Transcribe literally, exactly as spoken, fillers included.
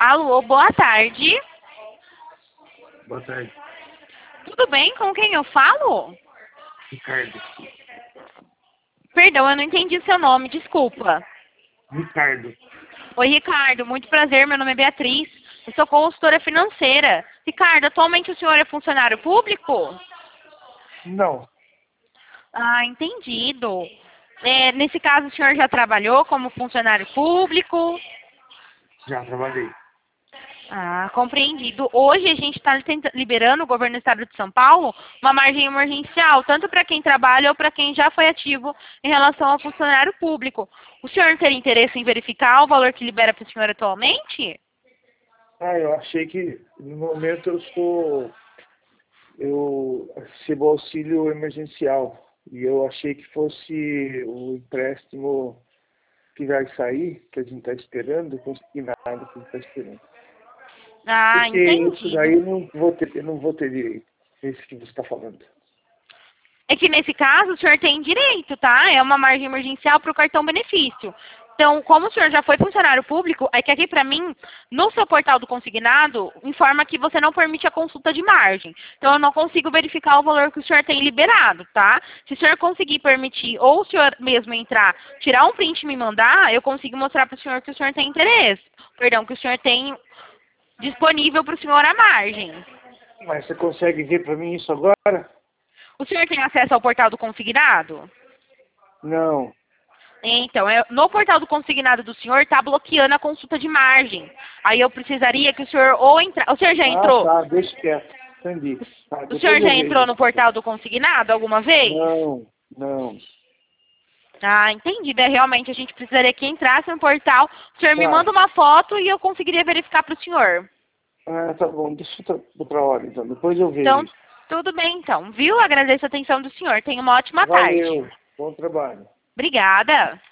Alô, boa tarde. Boa tarde, Tudo bem? Com quem eu falo? Ricardo. Perdão, eu não entendi o seu nome, desculpa. Ricardo. Oi, Ricardo, muito prazer, meu nome é Beatriz. Eu sou consultora financeira. Ricardo, atualmente o senhor é funcionário público? Não, Ah, entendido. É, nesse caso, o senhor já trabalhou como funcionário público? já trabalhei. Ah, compreendido. Hoje a gente está liberando, o governo do estado de São Paulo, uma margem emergencial, tanto para quem trabalha ou para quem já foi ativo em relação ao funcionário público. O senhor teria interesse em verificar o valor que libera para o senhor atualmente? Ah, eu achei que no momento eu sou. Eu recebo auxílio emergencial. E eu achei que fosse o empréstimo que vai sair, que a gente está esperando, consignado que a gente está esperando. Ah, Porque isso daí entendido. eu não vou ter, eu não vou ter direito. Esse que você está falando. É que nesse caso o senhor tem direito, tá? É uma margem emergencial para o cartão benefício. Então, como o senhor já foi funcionário público, é que aqui para mim, no seu portal do consignado, informa que você não permite a consulta de margem. Então, eu não consigo verificar o valor que o senhor tem liberado, tá? Se o senhor conseguir permitir, ou o senhor mesmo entrar, tirar um print e me mandar, eu consigo mostrar para o senhor que o senhor tem interesse. Perdão, que o senhor tem disponível para o senhor a margem. Mas você consegue ver para mim isso agora? O senhor tem acesso ao portal do consignado? Não. Então, é- no portal do consignado do senhor está bloqueando a consulta de margem. Aí eu precisaria que o senhor ou entrar. O senhor já Ah, entrou? tá, deixa quieto. Entendi. Tá, O senhor depois eu já entrou vejo. no portal do consignado alguma vez? Não, não. Ah, entendi. É, realmente a gente precisaria que entrasse no portal. O senhor me Tá. manda uma foto e eu conseguiria verificar para o senhor. Ah, tá bom. Deixa eu outra hora, então. Depois eu Então, vejo. tudo bem então. Viu? Agradeço a atenção do senhor. Tenha uma ótima tarde. Valeu. Bom trabalho. Obrigada.